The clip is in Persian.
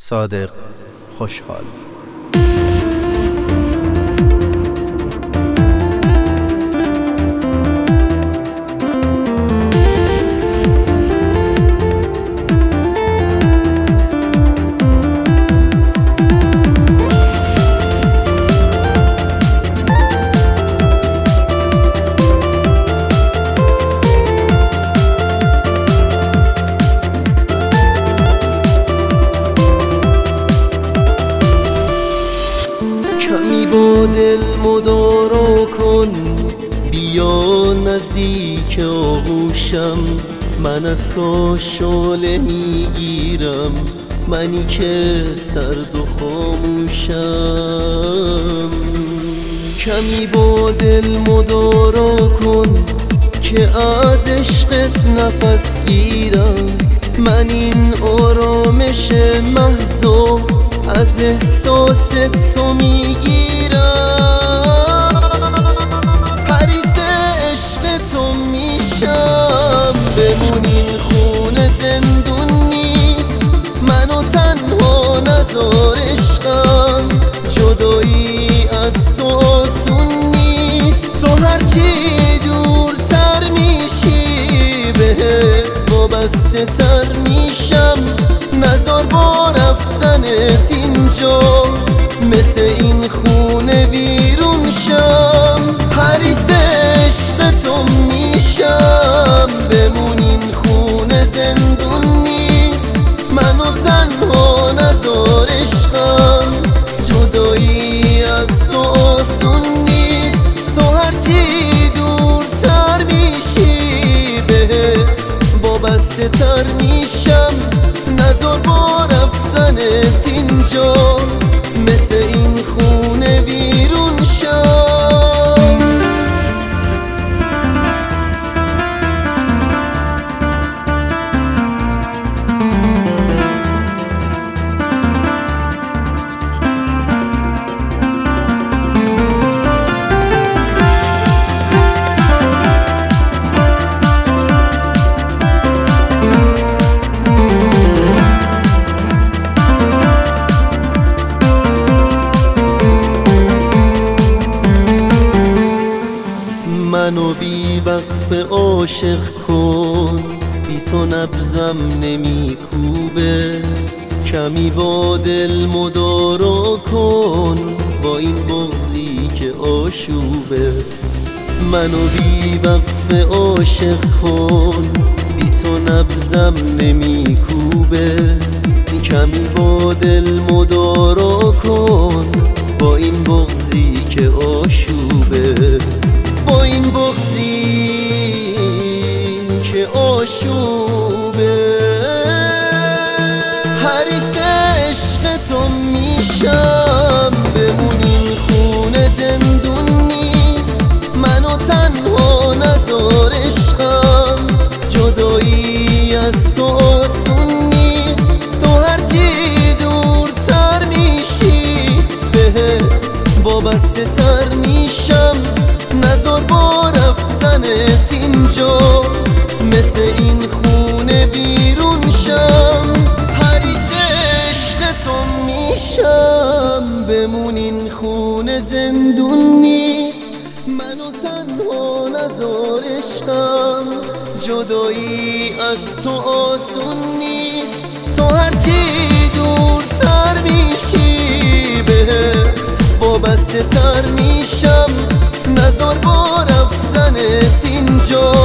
صادق خوشحال. کمی با دل مدارا کن، بیا نزدیک آغوشم. من از تو شعله میگیرم، منی که سرد و خاموشم. کمی با دل مدارا کن که از عشقت نفس گیرم. من این آرامش محضو از احساس تو میگیرم. حریص عشق تو میشم، بمون این خونه زندون نیست. منو تنها نذار عشقم، جدایی از تو آسون نیست. تو هرچی دورتر میشی بهت وابسته تر میشم. نذار با رفتنت اینجا مثل این خونه بیرون شم. حریص عشق تو میشم، بمون این خونه زندون نیست. منو تنها نذار عشقم، جدایی از تو آسون نیست. تو هرچی دورتر میشی بهت وابسته تر میشم. نذار با رفتنت اینجا مثل این خونه بیرون شم. منو بی وقف عاشق کن، بی تو نبضم نمیکوبه. کمی با دل مدارا کن، با این بغضی که آشوبه. منو بی وقف عاشق کن، بی تو نبضم نمیکوبه. کمی با دل مدارا کن، با این بغضی که آشوبه. با این بغضی که آشوبه. حریص عشق تو میشم، بمون این خونه زندون نیست. منو تنها نذار عشقم، جدایی از تو آسون نیست. تو هرچی دورتر میشی بهت وابسته تر میشم. نذار با رفتنت اینجا مثل این خونه بیرون شم. حریص عشق تو میشم، بمون این خونه زندون نیست. منو تنها نذار عشقم، جدایی از تو آسون نیست. تو هرچی دورتر میشی بهت وابسته تر میشم. نذار با رفتنت اینجا